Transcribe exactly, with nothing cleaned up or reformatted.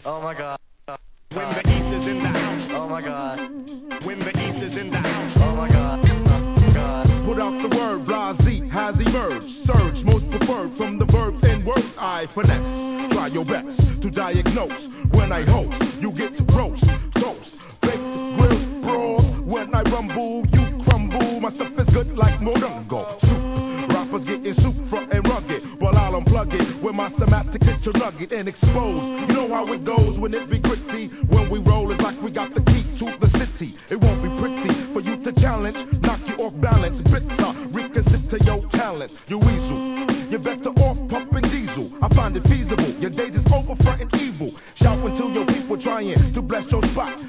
Oh my god. When the East is in the house. Oh my god. When the East is in the house. Oh my god. Oh god. Put out the word, blase has emerged. Surge, most preferred from the verbs and words I finesse. Try your best to diagnose. When I host, you get to roast, toast, baked, grilled, broad. When I rumble, you crumble. My stuff is good like Morongo. Soup, rappers getting super and rugged. While I'll unplug it with my semantics hit your nugget and expose. You know how it goes when it be gritty. When we roll, it's like we got the key to the city. It won't be pretty for you to challenge, knock you off balance. Bitter, reconsider your talent. You weasel, you're better off pumping diesel. I find it feasible. Your days is over fronting evil. Shout until your people trying to bless your spot.